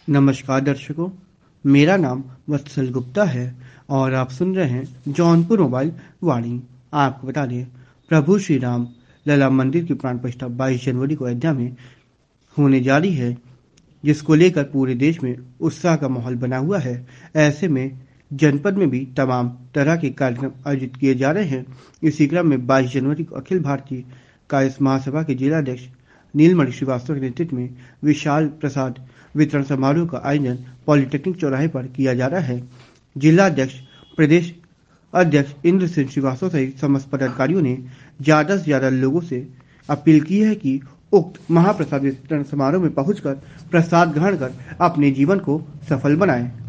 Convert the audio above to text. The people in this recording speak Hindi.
नमस्कार दर्शकों, मेरा नाम वत्सल गुप्ता है और आप सुन रहे हैं जौनपुर मोबाइल वाणी। आपको बता दें, प्रभु श्री राम लला मंदिर की प्राण प्रतिष्ठा 22 जनवरी को अयोध्या में होने जा रही है, जिसको लेकर पूरे देश में उत्साह का माहौल बना हुआ है। ऐसे में जनपद में भी तमाम तरह के कार्यक्रम आयोजित किए जा रहे हैं। इसी क्रम में 22 जनवरी को अखिल भारतीय कांग्रेस महासभा के जिलाध्यक्ष नीलमणि श्रीवास्तव के नेतृत्व में विशाल प्रसाद वितरण समारोह का आयोजन पॉलिटेक्निक चौराहे पर किया जा रहा है। जिलाध्यक्ष प्रदेश अध्यक्ष इंद्र सिंह श्रीवास्तव सहित समस्त पदाधिकारियों ने ज्यादा से ज्यादा लोगों से अपील की है कि उक्त महाप्रसाद वितरण समारोह में पहुंचकर प्रसाद ग्रहण कर अपने जीवन को सफल बनाएं।